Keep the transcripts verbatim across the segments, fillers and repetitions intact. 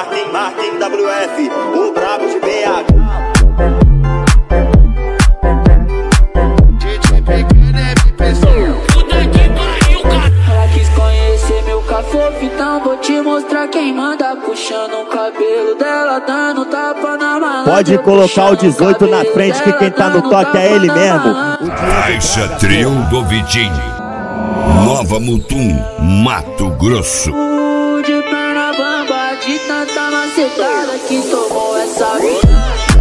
Martin, Martin W F, o brabo de B H. Ela quis conhecer meu cafofo, então vou te mostrar quem manda. Puxando o cabelo dela, dando tapa na malandra. Pode colocar o dezoito na frente que quem tá no toque é ele mesmo. Caixa Trio do Vitinho, Nova Mutum, Mato Grosso. De perna bamba, de tanta macetada que tomou essa vida.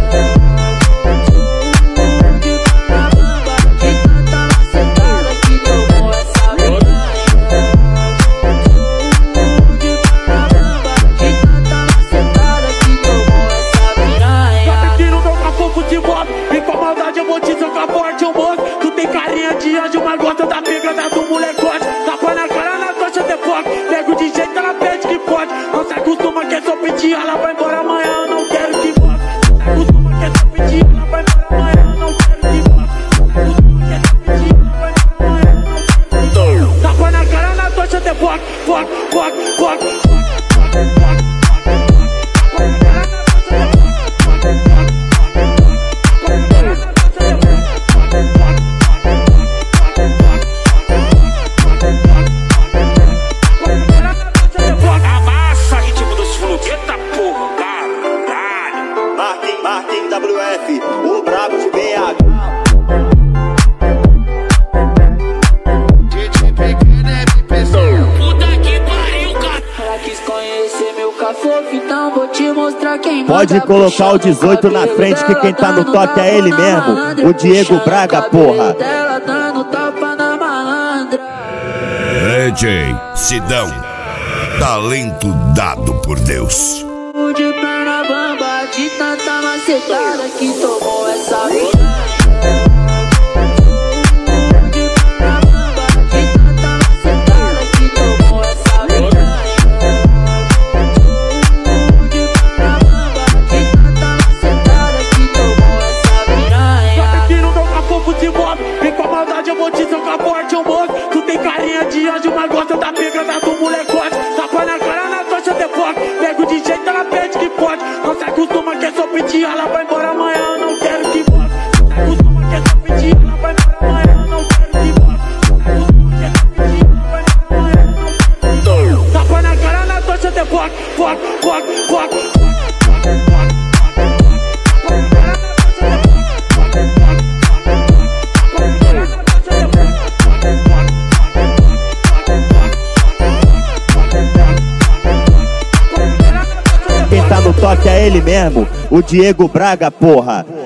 Ela vai embora amanhã, eu não quero que volte. Se acostuma que essa pedir, ela vai embora amanhã, eu não quero que volte. Se acostuma que essa pedir, ela vai embora amanhã, eu não quero que volte. Tapa na cara, na tocha, até foco, foco, foco, foco. Martin W F, o brabo de B H. Puta que pariu, cara. Ela quis conhecer meu cafofo, então vou te mostrar quem manda. Pode colocar o dezoito na frente que quem tá no toque é ele mesmo. O Diego Braga, porra. Dela dando tapa na malandra. D J Sidão, talento dado por Deus. De perna bamba, de tanta macetada que tomou essa vida. De perna bamba, de tanta macetada que tomou essa vida. De perna bamba, de tanta macetada que tomou essa piranha. Tá aqui no meu cafofo de moto, vem com a maldade, eu vou te socar forte, eu moço. Tu tem carinha de anjo, mas gosta da pegada do molecote. Tapa na cara, na tocha, até foco. Pego de jeito, ela pede que pode. Não se acostuma que é só pedir, ela vai embora amanhã, eu não quero que volte. Se acostuma que é só pedir, ela vai embora amanhã, eu não quero que volte. Se acostuma que é só pedir, ela vai embora amanhã, eu não quero que volte. Tapa na cara, na tocha, até foco, foco, foco, foco. Quem tá no toque é ele mesmo. O Diego Braga, porra.